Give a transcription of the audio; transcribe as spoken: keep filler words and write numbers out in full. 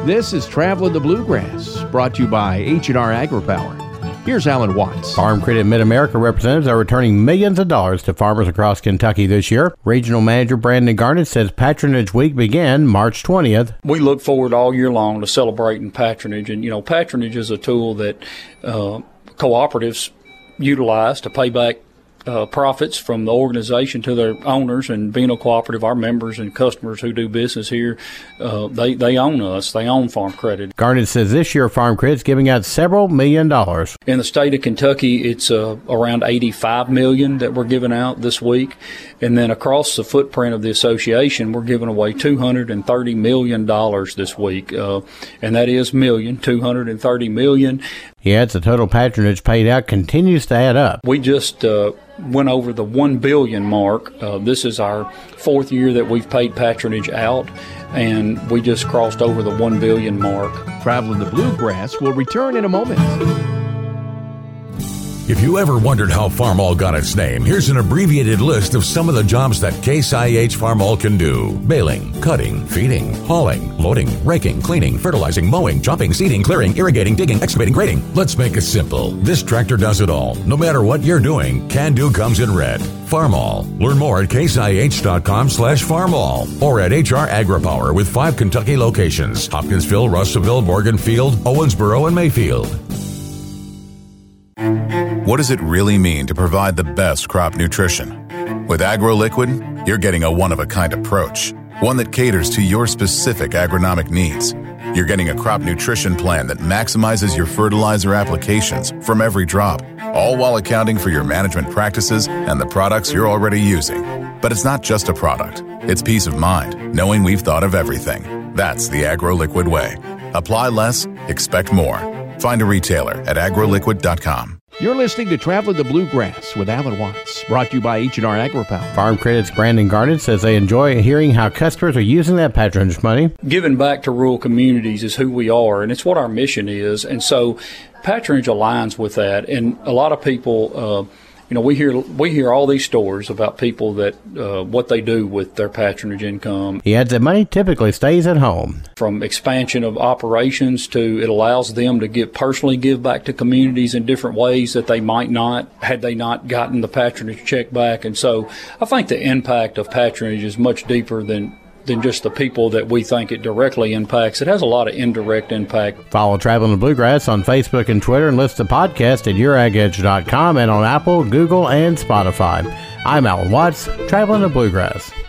This is Traveling the Bluegrass, brought to you by H and R AgriPower. Here's Alan Watts. Farm Credit Mid-America representatives are returning millions of dollars to farmers across Kentucky this year. Regional Manager Brandon Garnett says Patronage Week began March twentieth. We look forward all year long to celebrating patronage. And, you know, patronage is a tool that uh, cooperatives utilize to pay back Uh, profits from the organization to their owners. And being a cooperative, our members and customers who do business here, uh, they, they own us. They own Farm Credit. Garnett says this year Farm Credit's giving out several million dollars. In the state of Kentucky, it's uh, around eighty-five million dollars that we're giving out this week. And then across the footprint of the association, we're giving away two hundred thirty million dollars this week. Uh, and that is million, two hundred thirty million dollars. He adds the total patronage paid out continues to add up. We just uh, went over the one billion dollars mark. Uh, this is our fourth year that we've paid patronage out, and we just crossed over the one billion dollars mark. Traveling the Bluegrass will return in a moment. If you ever wondered how Farmall got its name, here's an abbreviated list of some of the jobs that Case I H Farmall can do. Baling, cutting, feeding, hauling, loading, raking, cleaning, fertilizing, mowing, chopping, seeding, clearing, irrigating, digging, excavating, grading. Let's make it simple. This tractor does it all. No matter what you're doing, Can Do comes in red. Farmall. Learn more at caseih.com slash farmall or at H R AgriPower with five Kentucky locations: Hopkinsville, Russellville, Morganfield, Owensboro, and Mayfield. What does it really mean to provide the best crop nutrition? With AgroLiquid, you're getting a one-of-a-kind approach, one that caters to your specific agronomic needs. You're getting a crop nutrition plan that maximizes your fertilizer applications from every drop, all while accounting for your management practices and the products you're already using. But it's not just a product. It's peace of mind, knowing we've thought of everything. That's the AgroLiquid way. Apply less, expect more. Find a retailer at agroliquid dot com. You're listening to Traveling the Bluegrass with Alan Watts, brought to you by H and R AgriPower. Farm Credit's Brandon Garnett says they enjoy hearing how customers are using that patronage money. Giving back to rural communities is who we are, and it's what our mission is. And so patronage aligns with that. And a lot of people, uh, you know, we hear we hear all these stories about people that uh, what they do with their patronage income. He adds that money typically stays at home. From expansion of operations to it allows them to give personally give back to communities in different ways that they might not had they not gotten the patronage check back. And so I think the impact of patronage is much deeper than than just the people that we think it directly impacts. It has a lot of indirect impact. Follow Traveling the Bluegrass on Facebook and Twitter, and listen to the podcast at your ag edge dot com and on Apple, Google, and Spotify. I'm Alan Watts, Traveling the Bluegrass.